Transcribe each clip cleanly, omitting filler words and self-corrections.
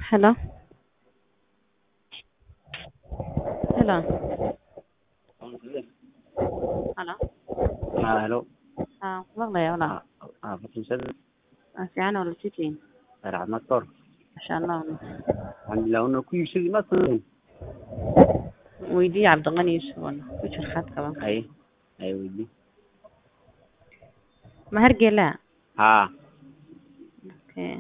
Hello. Hello. Hello. Hello. Maqlayaa walaal. Fatimsada Fiican oo la jitiin. raxmad kor Masha Allah. alxamdulilah una ku yishadi ma tahay Weydii Cabdiqani Yuusuf ku jir khadka ba. ay weydi Ma hargela. ha Okay.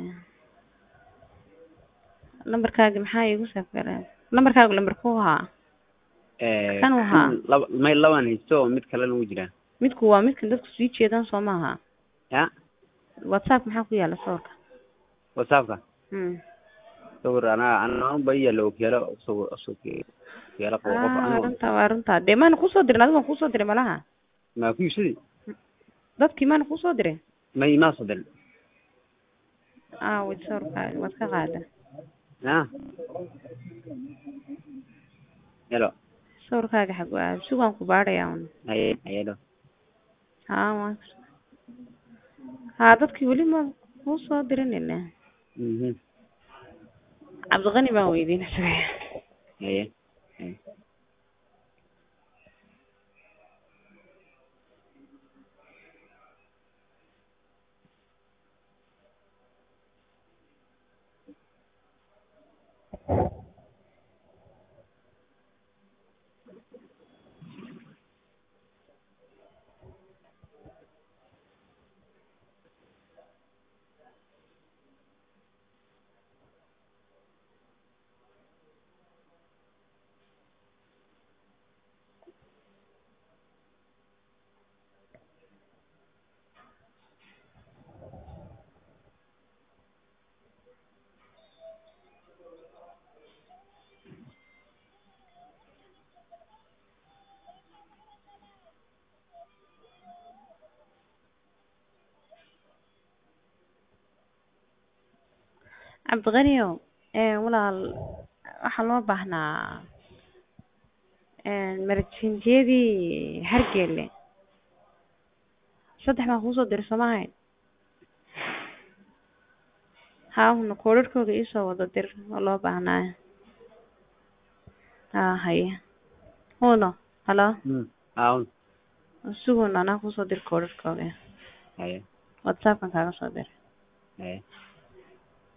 Lambarkaaga maxaa igu safaray? Lambarkaaga lambarku waa kan waa may laban haysto mid kale lagu jira midku waa midkan dadku sii jeedaan Soomaha. ya WhatsApp maxaa ku yaala sawirka? whatsappka sawir ana baya loo kiyala sawir asoo kiyala qof runta deemaan ku soo dirin adiga ku soo diray malaha ma ku yishadi dadkii maan ku soo diray may ma soo dirin way sawirka waad ka qaada hello sawirkaaga xag waa sugan ku baarayaa hello dadkii weli ma ku soo dirinina Cabdiqani baan weydiinaysaa Cabdiqani walaal waxa loo baahnaa marjinjiyadii hargele 3 ma ku soo diray Soomahay una koodhkooda ii soo wada dir loo baahnaa haye uno hello suguna ku soo dir koodhkooda haye WhatsApp kan kaaga soo dir